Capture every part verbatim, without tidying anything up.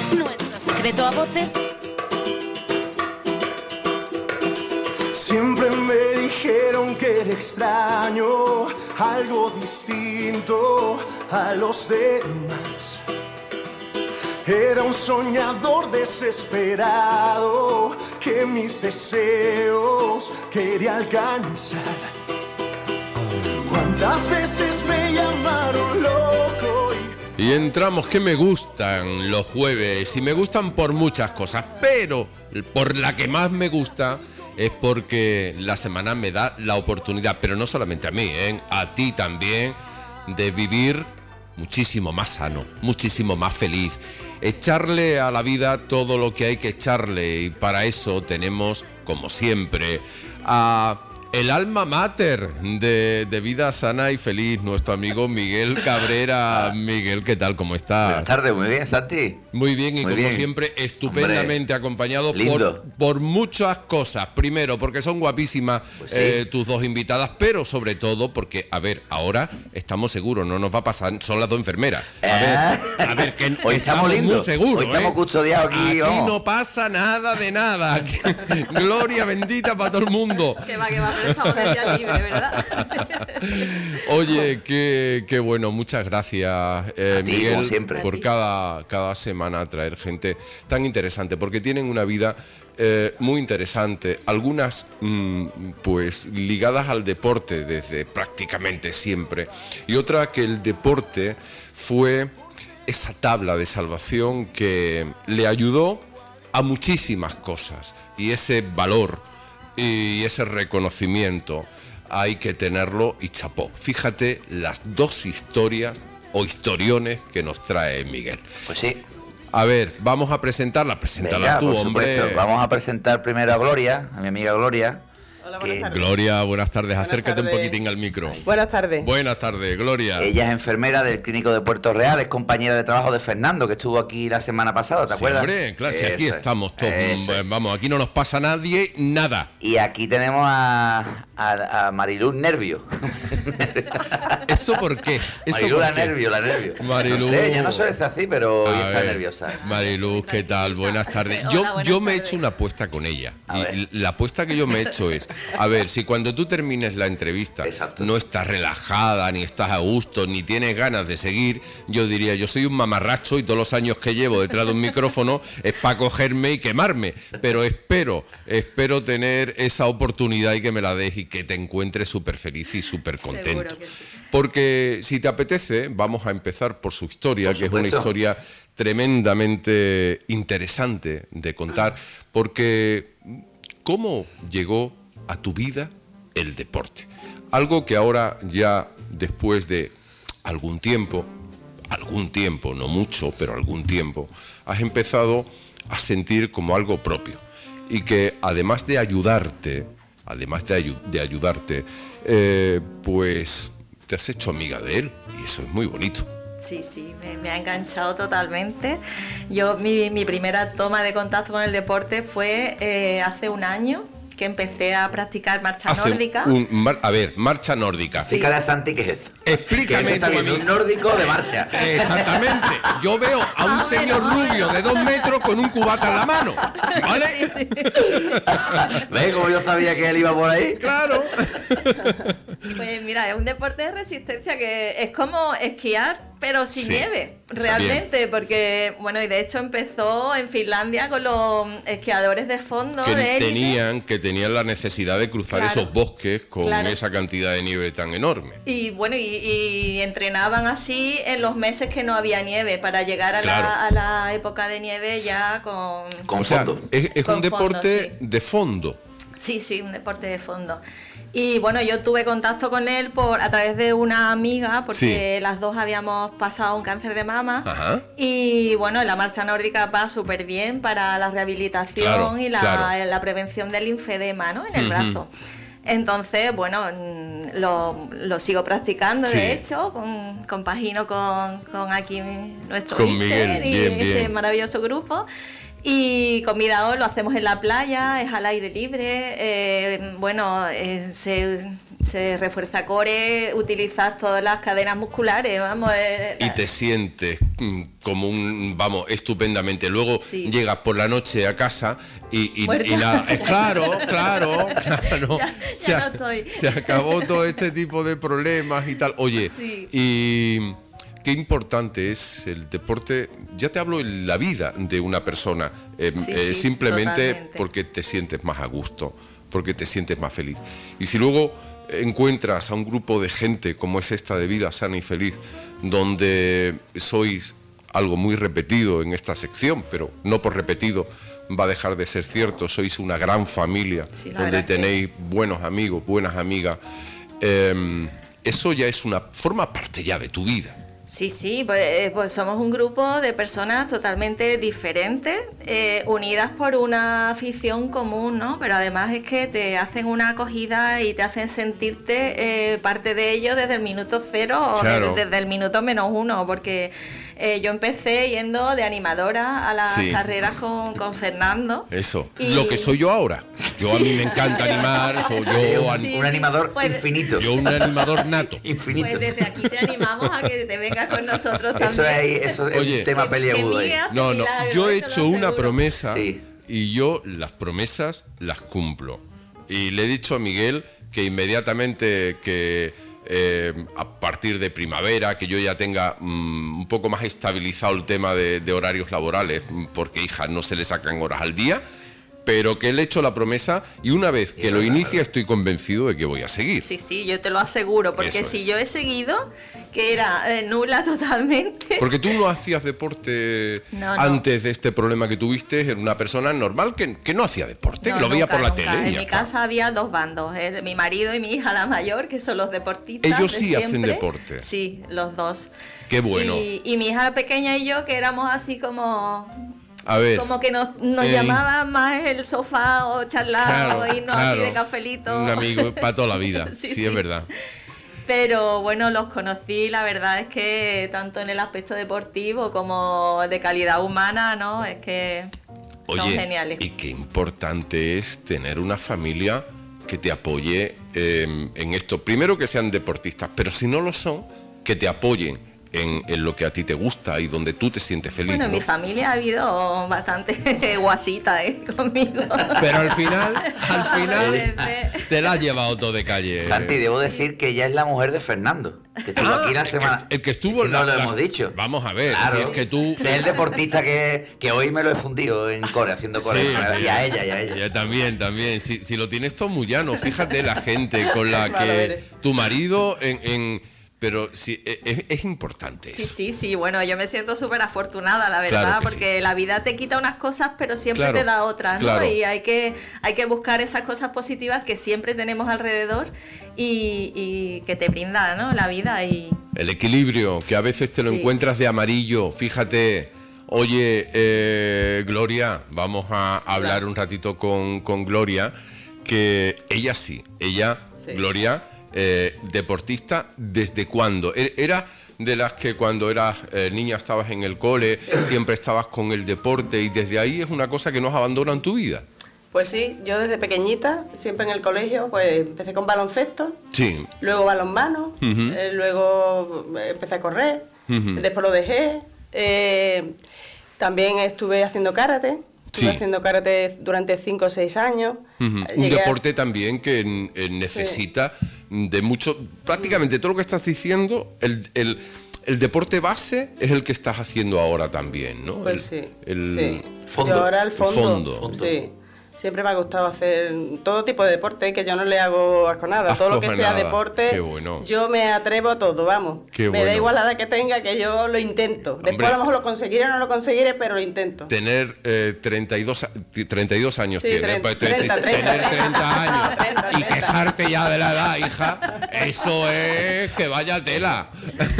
Nuestro secreto a voces. Siempre me dijeron que era extraño, algo distinto a los demás. Era un soñador desesperado que mis deseos quería alcanzar. ¿Cuántas veces me llamaron loco? Y, y entramos que me gustan los jueves, y me gustan por muchas cosas, pero por la que más me gusta es porque la semana me da la oportunidad, pero no solamente a mí, ¿eh? A ti también, de vivir muchísimo más sano, muchísimo más feliz, echarle a la vida todo lo que hay que echarle, y para eso tenemos, como siempre, a el alma mater de, de Vida Sana y Feliz, nuestro amigo Miguel Cabrera. Miguel, ¿qué tal? ¿Cómo estás? Buenas tardes, muy bien, Santi. Muy bien, y muy como bien. siempre, estupendamente. Hombre, acompañado por, por muchas cosas. Primero, porque son guapísimas pues sí. eh, tus dos invitadas, pero sobre todo porque, a ver, ahora estamos seguros, no nos va a pasar, son las dos enfermeras. A ¿Eh? ver, a ver, que hoy estamos, estamos muy seguros. Hoy estamos ¿eh? custodiados aquí. Aquí vamos. no pasa nada de nada. Aquí, gloria bendita para todo el mundo. Que va, que va, pero estamos de día libre, ¿verdad? Oye, qué, qué bueno, muchas gracias, eh, ti, Miguel, como siempre. por cada, cada semana traer gente tan interesante, porque tienen una vida eh, muy interesante, algunas mmm, pues ligadas al deporte desde prácticamente siempre, y otra que el deporte fue esa tabla de salvación que le ayudó a muchísimas cosas, y ese valor y ese reconocimiento hay que tenerlo, y chapó. Fíjate las dos historias o historiones que nos trae Miguel. Pues sí. A ver, vamos a presentarla, preséntala Venga, tú, por hombre. Supuesto. Vamos a presentar primero a Gloria, a mi amiga Gloria. Hola, buenas tardes. Gloria, buenas tardes. Buenas Acércate tardes. un poquitín al micro. Buenas tardes. Buenas tardes, Gloria. Ella es enfermera del Clínico de Puerto Real, es compañera de trabajo de Fernando, que estuvo aquí la semana pasada, ¿te Sí, acuerdas? hombre, claro, si aquí Eso es, estamos todos. eso es. Vamos, aquí no nos pasa a nadie nada. Y aquí tenemos a, a, a Mariluz Nervio. ¿Eso por qué? ¿Eso Mariluz por la qué? Nervio, la Nervio. Mariluz. No sé, ella no suele ser así, pero hoy A está ver, nerviosa. Mariluz, ¿qué tal? Buenas tardes. Hola, Yo, buenas yo me he tardes. hecho una apuesta con ella. A Y ver. la apuesta que yo me he hecho es, a ver, si cuando tú termines la entrevista Exacto. no estás relajada, ni estás a gusto, ni tienes ganas de seguir, yo diría, yo soy un mamarracho y todos los años que llevo detrás de un micrófono es para cogerme y quemarme. Pero espero, espero tener esa oportunidad y que me la des y que te encuentres súper feliz y súper contento. Seguro que sí. Porque si te apetece, vamos a empezar por su historia, Por que es una supuesto. historia tremendamente interesante de contar, porque ¿cómo llegó a tu vida el deporte? Algo que ahora ya después de algún tiempo, algún tiempo, no mucho, pero algún tiempo, has empezado a sentir como algo propio, y que además de ayudarte, además de, ayu- de ayudarte, eh, pues te has hecho amiga de él, y eso es muy bonito. Sí, sí, me, me ha enganchado totalmente. Yo, mi, mi primera toma de contacto con el deporte fue eh, hace un año, que empecé a practicar marcha Hace nórdica. un mar- a ver, marcha nórdica. Explícale a Santi qué es esto. Explícame Que está tú a viendo mí. un nórdico de marcha. Exactamente. Yo veo a un Ah, señor bueno, rubio bueno. de dos metros con un cubata en la mano. ¿Vale? ¿Ves cómo yo sabía que él iba por ahí? Claro. Pues mira, es un deporte de resistencia que es como esquiar, pero sin Sí, nieve, está realmente, porque, bueno, y de hecho empezó en Finlandia con los esquiadores de fondo Que de élite. tenían, que tenían la necesidad de cruzar Claro. esos bosques con Claro. esa cantidad de nieve tan enorme. Y bueno, y, y entrenaban así en los meses que no había nieve, para llegar a, Claro. la, a la época de nieve ya con... Con O sea, fondo. es, es Con un fondo, deporte sí. de fondo. Sí, sí, un deporte de fondo. Y bueno, yo tuve contacto con él por a través de una amiga, porque Sí. las dos habíamos pasado un cáncer de mama. Ajá. Y bueno, la marcha nórdica va súper bien para la rehabilitación Claro, y la, claro. la prevención del linfedema, ¿no? En el Ujú. brazo. Entonces, bueno, mm, lo, lo sigo practicando, Sí. de hecho, con, compagino con, con aquí nuestro Con míster Miguel, y bien, este bien. maravilloso grupo. Y con Mirador lo hacemos en la playa, es al aire libre, eh, bueno, eh, se se refuerza core, utilizas todas las cadenas musculares, vamos. Eh, y te sientes mm, como un, vamos, estupendamente. Luego sí. llegas por la noche a casa y, y, Muerta. y la, eh, claro, claro, claro. Ya- ya se, no a- estoy. se acabó todo este tipo de problemas y tal. Oye, Sí. y qué importante es el deporte. Ya te hablo en la vida de una persona, eh, Sí, eh, sí, simplemente totalmente. porque te sientes más a gusto, porque te sientes más feliz. Y si luego encuentras a un grupo de gente como es esta de Vida Sana y Feliz, donde sois algo muy repetido en esta sección, pero no por repetido va a dejar de ser cierto, sois una gran familia, Sí, la donde verdad que- tenéis buenos amigos, buenas amigas, eh, eso ya es una, forma parte ya de tu vida. Sí, sí, pues, eh, pues somos un grupo de personas totalmente diferentes, eh, unidas por una afición común, ¿no? Pero además es que te hacen una acogida y te hacen sentirte eh, parte de ello desde el minuto cero o Claro. desde, desde el minuto menos uno, porque eh, yo empecé yendo de animadora a las Sí. carreras con, con Fernando. Eso, Y- lo que soy yo ahora. Yo a mí me encanta animar, soy yo, un, an- Sí. un animador Pues- infinito. yo un animador nato. Infinito. Pues desde aquí te animamos a que te vengas con nosotros también. Eso es, eso es Oye. un tema Que- peliagudo que ahí. mía- No, no, Milagro, yo he te lo hecho una aseguro. promesa Sí. y yo las promesas las cumplo. Y le he dicho a Miguel que inmediatamente que eh, a partir de primavera, que yo ya tenga mm, un poco más estabilizado el tema de, de horarios laborales, mm, porque hija, no se le sacan horas al día, pero que le he hecho la promesa y una vez que lo inicia estoy convencido de que voy a seguir. Sí, sí, yo te lo aseguro, porque Eso si es. yo he seguido, que era eh, nula totalmente. Porque tú no hacías deporte No, no. antes de este problema que tuviste, era una persona normal que, que no hacía deporte, No, que lo veía nunca, por la nunca. tele. y En ya mi está. casa había dos bandos, eh, mi marido y mi hija, la mayor, que son los deportistas. Ellos de sí hacen siempre. deporte. Sí, los dos. Qué bueno. Y, y mi hija pequeña y yo, que éramos así como... A ver. Como que nos, nos eh, llamaban más el sofá o charlar claro, o irnos claro, así de cafelito. Un amigo para toda la vida, sí, Sí, es sí. verdad. Pero bueno, los conocí, la verdad es que tanto en el aspecto deportivo como de calidad humana, ¿no? Es que son Oye, geniales. y qué importante es tener una familia que te apoye eh, en esto. Primero que sean deportistas, pero si no lo son, que te apoyen en, en lo que a ti te gusta y donde tú te sientes feliz. Bueno, en ¿no? mi familia ha habido bastante guasita, ¿eh? Conmigo. Pero al final, al final, Desde- te la has llevado todo de calle. Santi, debo decir que ella es la mujer de Fernando, que estuvo Ah, aquí la el que- semana. el que estuvo en No la- lo las- hemos dicho. Vamos a ver, Claro. si es que tú- Ese es el deportista que, que hoy me lo he fundido en core, haciendo core. Sí, y sí. a ella, y a ella. Ya, también, también. Si, si lo tienes todo muy llano, fíjate la gente con la Vale, que vale. tu marido en... en- pero sí, e- es, es importante Sí, eso. sí, sí, bueno, yo me siento súper afortunada, la verdad, Claro que porque la vida te quita unas cosas, pero siempre Claro, te da otras, ¿no? claro. Y hay que, hay que buscar esas cosas positivas que siempre tenemos alrededor y, y que te brinda, ¿no? La vida y... El equilibrio, que a veces te lo Sí. encuentras de amarillo, fíjate. Oye, eh, Gloria, vamos a hablar un ratito con, con Gloria, que ella sí, ella, Sí. Gloria, eh, deportista, ¿desde cuándo? E- ¿Era de las que cuando eras eh, niña estabas en el cole, siempre estabas con el deporte y desde ahí es una cosa que no has abandonado en tu vida? Pues sí, yo desde pequeñita, siempre en el colegio, pues empecé con baloncesto, Sí. luego balonmano, Ujú. eh, luego empecé a correr, Ujú. después lo dejé. eh, también estuve haciendo karate, estuve Sí. haciendo karate durante cinco o seis años. Ujú. Un Llegué a- deporte también que eh, necesita de mucho, prácticamente todo lo que estás diciendo, el, el, el deporte base es el que estás haciendo ahora también, ¿no? Pues El- sí, el- sí. fondo. Yo ahora el fondo, fondo. Fondo. sí. Siempre me ha gustado hacer todo tipo de deporte, que yo no le hago asco a nada. Asco todo lo que a sea nada. deporte, Qué bueno. yo me atrevo a todo, vamos. Qué me da bueno. igual la edad que tenga, que yo lo intento. Después Hombre. a lo mejor lo conseguiré o no lo conseguiré, pero lo intento. Tener eh, treinta y dos, a- treinta y dos años Sí, tiene, treinta, pues, te- treinta, te- treinta, tener treinta años treinta, y treinta. quejarte ya de la edad, hija, eso es que vaya tela.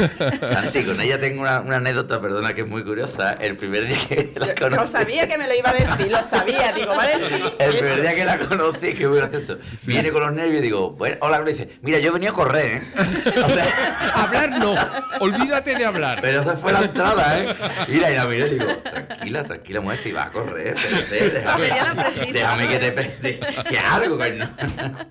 Santi, con ella tengo una, una anécdota, perdona, que es muy curiosa. El primer día que la Yo, conocí. yo sabía que me lo iba a decir, lo sabía. Digo, va a decir. El eso. primer día que la conocí, que muy gracioso. Viene con los nervios y digo, bueno, hola, Gloria, dice, mira, yo venía a correr, ¿eh? O sea, Hablar no, olvídate de hablar. pero esa fue la entrada, ¿eh? Mira, y la miré y digo, tranquila, tranquila, mujer, si va a correr, espérate, déjame, Hombre, ya lo precisa. déjame que te pe- que algo, que no.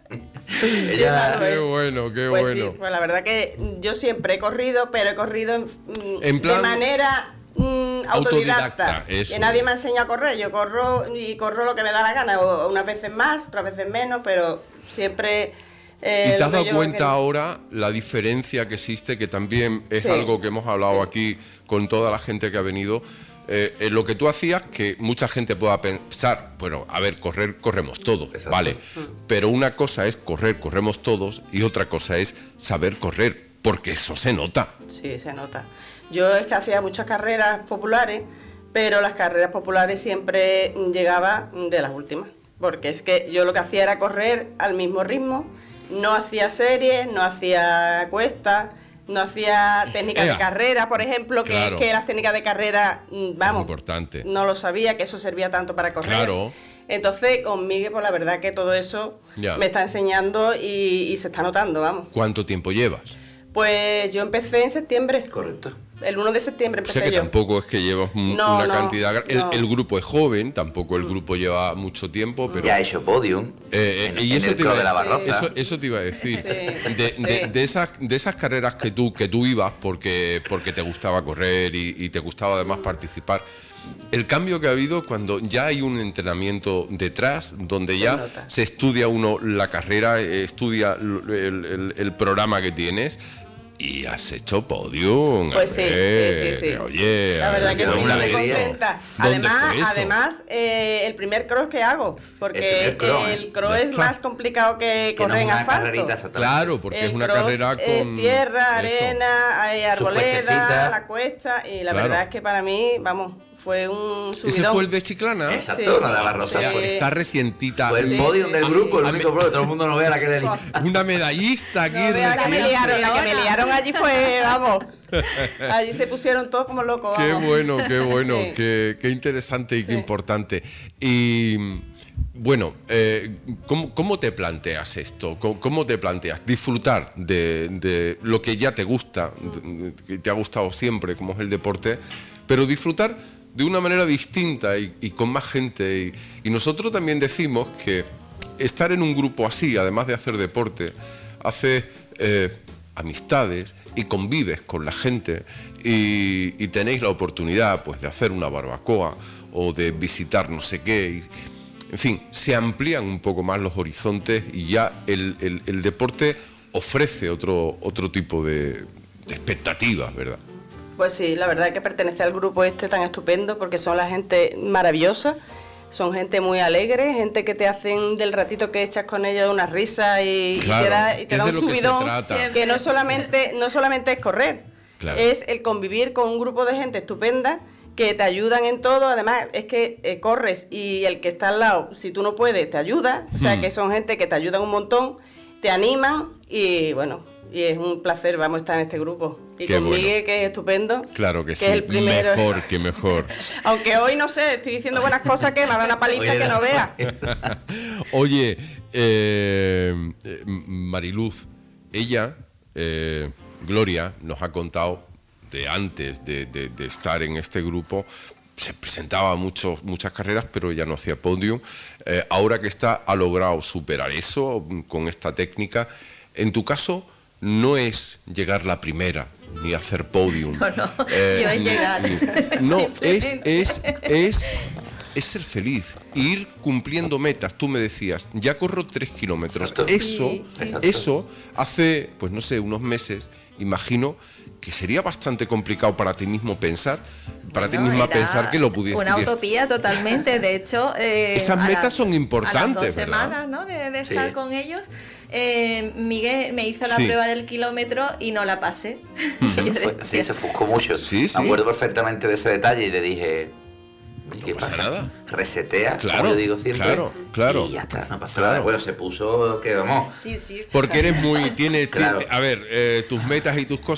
Ella, Claro, Qué eh. bueno, qué Pues bueno. sí, pues la verdad que yo siempre he corrido, pero he corrido en, mm, En plan- de manera mm, autodidacta. Autodidacta, eso Que nadie es. me ha enseñado a correr. Yo corro y corro lo que me da la gana, o unas veces más, otras veces menos, pero siempre. eh, ¿Y te lo has que dado yo cuenta quería. ahora la diferencia que existe, que también es Sí. algo que hemos hablado aquí con toda la gente que ha venido? Eh, en lo que tú hacías, que mucha gente pueda pensar, bueno, a ver, correr, corremos todos, Exacto. vale, pero una cosa es correr, corremos todos, y otra cosa es saber correr, porque eso se nota. Sí, se nota. Yo es que hacía muchas carreras populares, pero las carreras populares siempre llegaba de las últimas. Porque es que yo lo que hacía era correr al mismo ritmo, no hacía series, no hacía cuestas, no hacía técnicas Ea. de carrera, por ejemplo, que, Claro. que las técnicas de carrera, mm, vamos, importante. no lo sabía, que eso servía tanto para correr. Claro. Entonces, con Miguel, pues la verdad que todo eso Ya. me está enseñando y, y se está notando, vamos. ¿Cuánto tiempo llevas? Pues yo empecé en septiembre. correcto. El uno de septiembre O sea empecé que yo. tampoco es que llevas un- No, una no, cantidad... gra- El, no. el grupo es joven, tampoco el grupo lleva mucho tiempo, pero... Ya ha hecho podium Eh, eh, en, y en eso el te iba Club de la a- Barroza. eso, eso te iba a decir. Sí, De, de- sí. de esas, de esas carreras que tú, que tú ibas porque, porque te gustaba correr y, y te gustaba además participar, el cambio que ha habido cuando ya hay un entrenamiento detrás, donde Se ya nota. se estudia uno la carrera, eh, estudia el, el- el programa que tienes. Y has hecho podium. Pues sí, hombre, sí, sí, sí. Oye, La verdad que Pero sí, una muy alegría. contenta. ¿Dónde Además, fue eso? además eh, el primer cross que hago, porque El primer cross, ¿eh? el cross Ya es está. más complicado que Que no correr es en una asfalto. carrerita exactamente. Claro, porque es El una cross carrera es con tierra, eso. arena, hay arboleda, cuestecitas. la cuesta, y la Claro. verdad es que para mí, vamos, fue un subidón. ¿Ese fue el de Chiclana? Exacto, Sí. la de la O Barroza. sea, Sí. está recientita. Fue el Sí, podium sí, del sí. grupo, el A único mí- pro, todo el mundo no vea la que le Una medallista aquí. No vea que me Raquel. liaron, la que me liaron allí fue, vamos, allí se pusieron todos como locos, Qué vamos. bueno, qué bueno, Sí. qué, qué interesante y qué Sí. importante. Y bueno, eh, ¿cómo, cómo te planteas esto? ¿Cómo, cómo te planteas disfrutar de, de lo que ya te gusta, de- que te ha gustado siempre, como es el deporte, pero disfrutar de una manera distinta y, y con más gente? Y, y nosotros también decimos que estar en un grupo así, además de hacer deporte, hace eh, amistades y convives con la gente y, y tenéis la oportunidad pues de hacer una barbacoa o de visitar no sé qué. Y, en fin, se amplían un poco más los horizontes y ya el, el- el deporte ofrece otro, otro tipo de, de expectativas, ¿verdad? Pues sí, la verdad es que pertenece al grupo este tan estupendo porque son la gente maravillosa, son gente muy alegre, gente que te hacen del ratito que echas con ellos una risa y, y Claro, te da, y te es da de un lo que se subidón trata. que no solamente, no solamente es correr, Claro. es el convivir con un grupo de gente estupenda que te ayudan en todo. Además es que eh, corres y el que está al lado, si tú no puedes, te ayuda, o sea Hmm. que son gente que te ayudan un montón, te animan y bueno, y es un placer, vamos a estar en este grupo. Y Qué con bueno. Miguel, que es estupendo. Claro que, sí, es el primero. mejor que mejor. Aunque hoy no sé, estoy diciendo buenas cosas que me ha dado una paliza Oye, que no vea. Oye, eh, eh, Mariluz, ella, eh, Gloria, nos ha contado de antes de, de- de estar en este grupo, se presentaba a muchos, muchas carreras, pero ella no hacía podium. Eh, ahora que está, ha logrado superar eso mm, con esta técnica. En tu caso, no es llegar la primera, ni hacer podium. No, no, Eh, yo es ni- llegar. ni- no, es, Simplemente. es, es, es ser feliz, ir cumpliendo metas. Tú me decías, ya corro tres kilómetros. Exacto. Eso, Sí, sí, Exacto. eso hace, pues no sé, unos meses, imagino que sería bastante complicado para ti mismo pensar, para ti Bueno, misma era pensar que lo pudieras. Una utopía totalmente. De hecho, eh, Esas a metas las- son importantes, a las dos ¿verdad? semanas, ¿no? de, de Sí. estar con ellos, eh, Miguel me hizo la Sí. prueba del kilómetro y no la pasé. Y yo Fue- decía, sí, se ofuscó mucho. Sí, sí. Me acuerdo perfectamente de ese detalle y le dije, oye, ¿qué No pasa nada. Resetea, Claro, como yo digo siempre. claro, claro. Y ya está, no pasa Claro. nada. Bueno, se puso que vamos. Sí, sí. Porque eres muy, tiene, Claro. ti- a ver, eh, tus metas y tus cosas,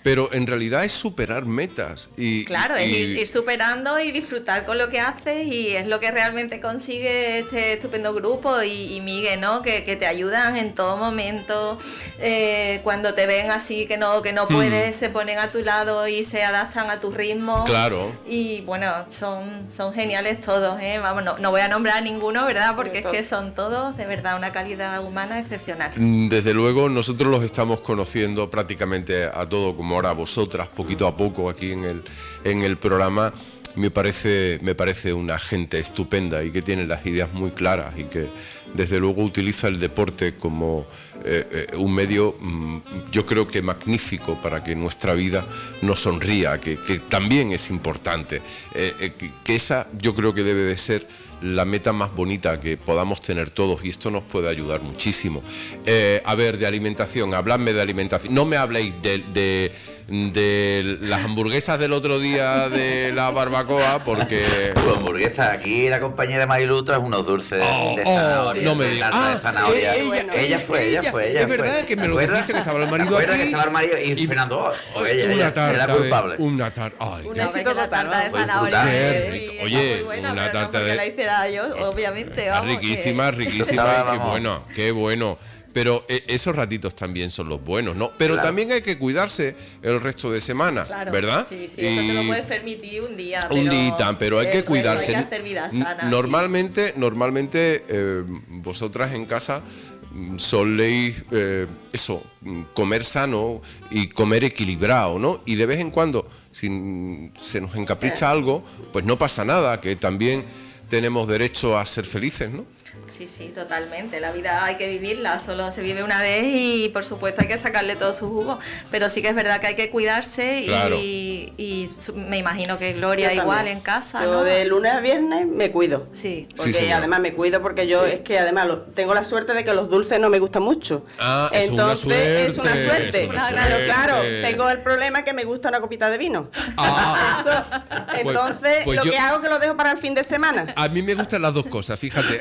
pero en realidad es superar metas. Y, Claro, y, es ir, ir superando y disfrutar con lo que haces, y es lo que realmente consigue este estupendo grupo y, y Miguel, ¿no? Que, que te ayudan en todo momento, eh, cuando te ven así que no, que no puedes, se ponen a tu lado y se adaptan a tu ritmo. Claro. Y bueno, son, son geniales todos, ¿eh? Vamos, no, no voy a nombrar a ninguno, ¿verdad? Porque es que son todos de verdad una calidad humana excepcional. Desde luego, nosotros los estamos conociendo prácticamente a todo, como ahora vosotras, poquito a poco aquí en el, en el programa. Me parece, me parece una gente estupenda y que tiene las ideas muy claras y que desde luego utiliza el deporte como eh, eh, un medio, mm, yo creo que magnífico para que nuestra vida nos sonría, que, que también es importante, eh, eh, que, que esa yo creo que debe de ser la meta más bonita que podamos tener todos, y esto nos puede ayudar muchísimo. Eh, a ver, de alimentación, habladme de alimentación. No me habléis de, de, de las hamburguesas del otro día de la barbacoa, porque... Tu hamburguesa, aquí la compañera Marilu trae unos dulces Oh, de oh, zanahoria. no me de digas. tarta de Ah, zanahoria. ella, Bueno, ella fue, ella fue, ella Es fue. verdad que me lo ¿Te acuerdas? dijiste, que estaba el marido ¿Te acuerdas aquí? que estaba el marido y, y- Fernando, oh, Ay, ella, una ella, tarta era de- culpable. Una tarta. Ay, Un qué- éxito Hombre, que la total, tarta de Fue zanahoria brutal. es- Qué rico. es Oye, muy buena, una pero no tarta porque de- la hiciera yo, obviamente. Está vamos, que- riquísima, riquísima, Estaba, y qué vamos. bueno, qué bueno. Pero eh, esos ratitos también son los buenos, ¿no? Pero Claro. también hay que cuidarse el resto de semana, Claro, ¿verdad? Sí, sí, eso te lo Y- puedes permitir un día. un pero, día, pero hay eh, que luego cuidarse. Hay que hacer vida N- sana. Normalmente, normalmente eh, vosotras en casa mm, soléis eh, eso, mm, comer sano y comer equilibrado, ¿no? Y de vez en cuando, si mm, se nos encapricha algo, pues no pasa nada, que también tenemos derecho a ser felices, ¿no? Sí, sí, totalmente. La vida hay que vivirla, solo se vive una vez y por supuesto hay que sacarle todo su jugo. Pero sí que es verdad que hay que cuidarse y, Claro. y su- me imagino que Gloria Yo igual también. en casa, Yo ¿no? de lunes a viernes me cuido. Sí. Porque Sí, señor. además me cuido porque yo es que además lo- tengo la suerte de que los dulces no me gustan mucho. Ah, es una Entonces es una suerte, suerte. es una Claro, suerte. claro. Tengo el problema que me gusta una copita de vino. Ah. Eso. Entonces pues lo yo- que hago es que lo dejo para el fin de semana. A mí me gustan las dos cosas, fíjate.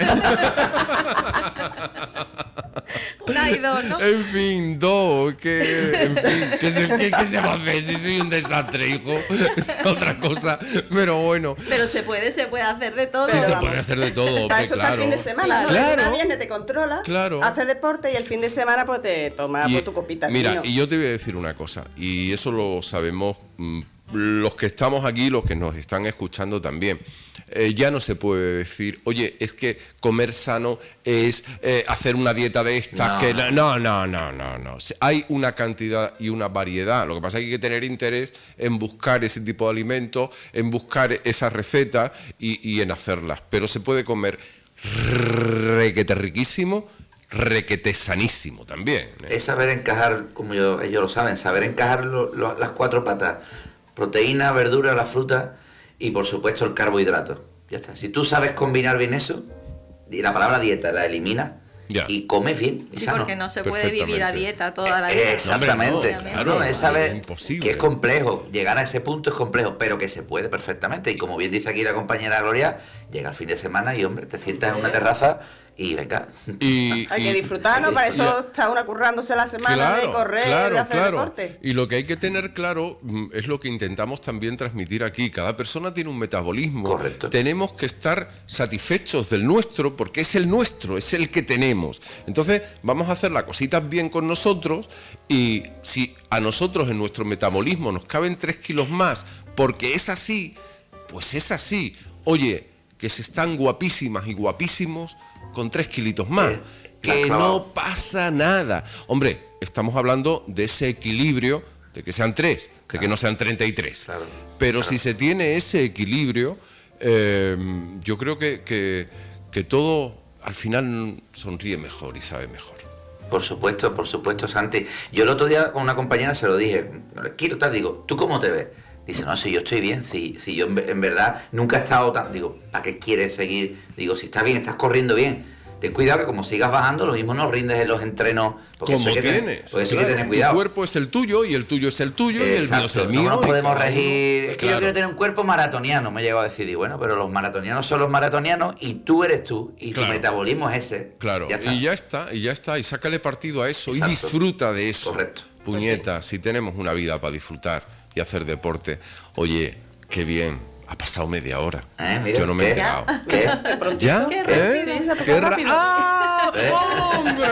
Una y dos, ¿no? En fin, dos, que, en fin, ¿qué se, qué- qué se va a hacer si soy un desastre, hijo? Es otra cosa, pero bueno. Pero se puede, se puede hacer de todo. Sí, se vamos. puede hacer de todo, Para hombre, eso está el claro. fin de semana. ¿no? Claro. El lunes a viernes te controla, Claro. haces deporte y el fin de semana pues te tomas Y- pues, tu copita de mira, vino. y yo te voy a decir una cosa, y eso lo sabemos mm, los que estamos aquí, los que nos están escuchando también. Eh, ya no se puede decir, oye, es que comer sano es eh, hacer una dieta de estas No. que no, no, no, no, no, no. Hay una cantidad y una variedad. Lo que pasa es que hay que tener interés en buscar ese tipo de alimentos, en buscar esas recetas y, y en hacerlas. Pero se puede comer requete riquísimo, requete sanísimo también, ¿eh? Es saber encajar, como yo- ellos lo saben, saber encajar lo- lo- las cuatro patas. Proteína, verdura, la fruta y por supuesto el carbohidrato. Ya está. Si tú sabes combinar bien eso, y la palabra dieta la eliminas Ya. y comes bien y Sí, sano. porque no se puede vivir a Perfectamente. dieta toda la Eh, vida. Exactamente, No, hombre, no, claro, claro, es saber es imposible. que es complejo, llegar a ese punto es complejo, pero que se puede perfectamente. Y como bien dice aquí la compañera Gloria, llega el fin de semana y hombre, te sientas en una terraza y venga. Y, Hay y- que disfrutar, ¿no? Para eso está una currándose la semana de correr, claro, de hacer claro. deporte. Y lo que hay que tener claro mm, es lo que intentamos también transmitir aquí. Cada persona tiene un metabolismo. Correcto. Tenemos que estar satisfechos del nuestro porque es el nuestro, es el que tenemos. Entonces vamos a hacer las cositas bien con nosotros y si a nosotros en nuestro metabolismo nos caben tres kilos más porque es así, pues es así. Oye, que se están guapísimas y guapísimos con tres kilitos más. Eh, que la has clavado. no pasa nada. Hombre, estamos hablando de ese equilibrio, de que sean tres, de que no sean treinta y tres. Claro, Pero claro. si se tiene ese equilibrio, eh, yo creo que, que, que todo al final sonríe mejor y sabe mejor. Por supuesto, por supuesto, Santi. Yo el otro día con una compañera se lo dije, quiero tal, digo, ¿tú cómo te ves? Dice, no, si yo estoy bien, si, si yo en, en verdad nunca he estado tan... Digo, ¿para qué quieres seguir? Digo, si estás bien, estás corriendo bien. Ten cuidado que como sigas bajando, lo mismo no rindes en los entrenos. Porque Como eso hay que tener- tienes. porque eso hay claro, que tener cuidado. Tu cuerpo es el tuyo y el tuyo es el tuyo y el mío es el Exacto, mío. no nos y podemos cada uno- regir. Es que Claro. yo quiero tener un cuerpo maratoniano, me he llegado a decir. Y bueno, pero los maratonianos son los maratonianos y tú eres tú y Claro. tu metabolismo es ese. Claro, Ya está. y ya está, y ya está, y sácale partido a eso Exacto. y disfruta de eso. Correcto. puñeta, si tenemos una vida para disfrutar y hacer deporte, oye, qué bien, ha pasado media hora. Eh, mira, Yo no me he ¿qué? enterado. ¿Qué? ¿Ya? Qué ¿Eh? rápido, se ha pasado Qué ra- rápido. ¡Ah! ¿Eh? ¡Hombre!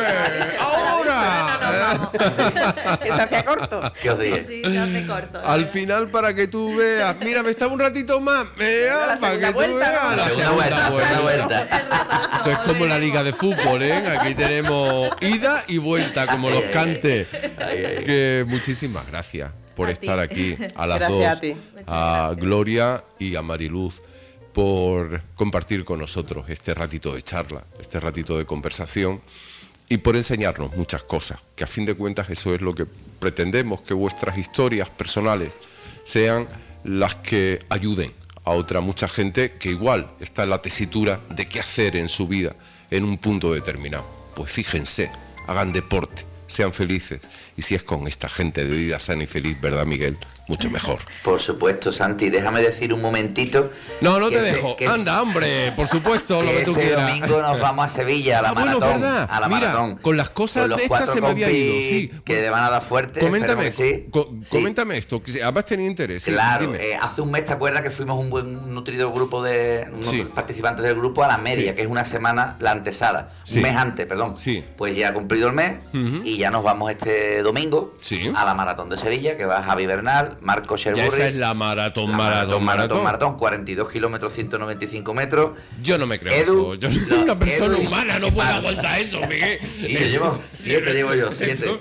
¡Ahora! Que se hacía corto. ¿Qué os Sí, dije? sí, se hace corto. Al final, para que tú veas, mira, me estaba un ratito más, vea, La para que segunda tú vuelta, veas ¿no? la Segunda vuelta, segunda vuelta. Esto es como la liga de fútbol, ¿eh? Aquí tenemos ida y vuelta, como los cantes. Que muchísimas gracias por A estar ti. aquí, a las Gracias dos, a ti. a Gloria y a Mariluz, por compartir con nosotros este ratito de charla, este ratito de conversación y por enseñarnos muchas cosas, que a fin de cuentas eso es lo que pretendemos, que vuestras historias personales sean las que ayuden a otra mucha gente que igual está en la tesitura de qué hacer en su vida en un punto determinado. Pues fíjense, hagan deporte, sean felices, y si es con esta gente de vida sana y feliz, ¿verdad, Miguel? Mucho mejor. Por supuesto, Santi, déjame decir un momentito. No, no que te este- dejo. que- Anda, hombre, por supuesto, que lo que tú este quieras. domingo nos vamos a Sevilla a la Ah, bueno, maratón. verdad. A la Mira, maratón. con las cosas Con los de esta cuatro se me había compis ido, sí. Que le van a dar fuerte. Coméntame, esperemos que sí. co- Sí. coméntame esto, que además tenía interés. sí, Claro, dime. eh, hace un mes te acuerdas que fuimos un buen nutrido grupo de unos Sí. participantes del grupo a la media, Sí. que es una semana la antesala, Sí. un mes antes, perdón. Sí. Pues ya ha cumplido el mes Ujú. y ya nos vamos este domingo Sí. a la maratón de Sevilla, que va Javi Bernal, Marco Ya Cherburri. esa es la maratón, La maratón, maratón. maratón, cuarenta y dos kilómetros, ciento noventa y cinco metros. Yo no me creo Edu, eso. Yo, no, una persona Edu y- humana no y puede Mar- aguantar eso, Miguel. Y yo llevo siete, llevo yo, siete. Eso.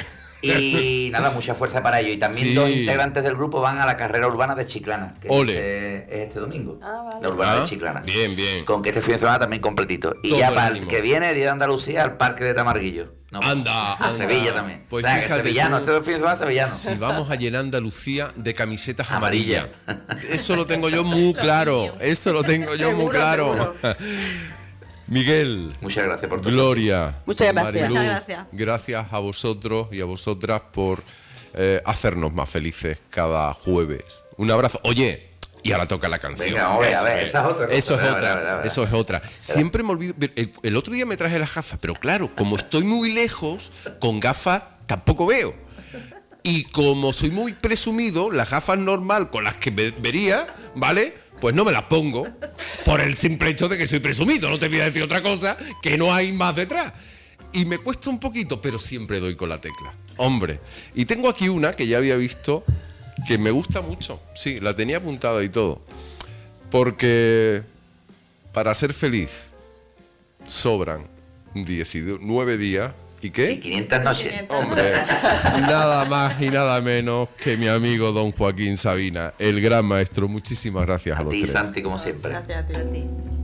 Y nada, mucha fuerza para ello. Y también Sí. dos integrantes del grupo van a la carrera urbana de Chiclana, que Ole. es este, es este domingo. Ah, vale. La urbana Ah, de Chiclana. bien, bien. Con que este fin de semana también completito. Y Todo ya el para el ánimo. que viene, Día de Andalucía, al Parque de Tamarguillo. Nos vamos. Anda, A anda. Sevilla también. Pues o sea, que fíjate sevillano, tú. este fin de semana sevillano. Si vamos a llenar Andalucía de camisetas Amarilla. amarillas. Eso lo tengo yo muy claro. Eso lo tengo yo muy Seguro, claro. Miguel, Muchas gracias por todo. Gloria, Muchas gracias. Mariluz, Muchas gracias. gracias a vosotros y a vosotras por eh, hacernos más felices cada jueves. Un abrazo. Oye, y ahora toca la canción. Venga, vamos a ver, a Eso ver, es. esa es otra cosa. Eso es A ver, a otra. ver, a ver. Eso es otra. Siempre me olvido. El, el otro día me traje las gafas, pero claro, como estoy muy lejos, con gafas tampoco veo. Y como soy muy presumido, las gafas normal con las que ve- vería, ¿vale? Pues no me las pongo por el simple hecho de que soy presumido. No te voy a decir otra cosa, que no hay más detrás. Y me cuesta un poquito, pero siempre doy con la tecla. Hombre, y tengo aquí una que ya había visto que me gusta mucho. Sí, la tenía apuntada y todo. Porque para ser feliz sobran diecinueve días. ¿Y qué? Y quinientas noches. Hombre, nada más y nada menos que mi amigo don Joaquín Sabina, el gran maestro. Muchísimas gracias a, A los ti, tres. Santi, como siempre. Gracias a ti. A ti.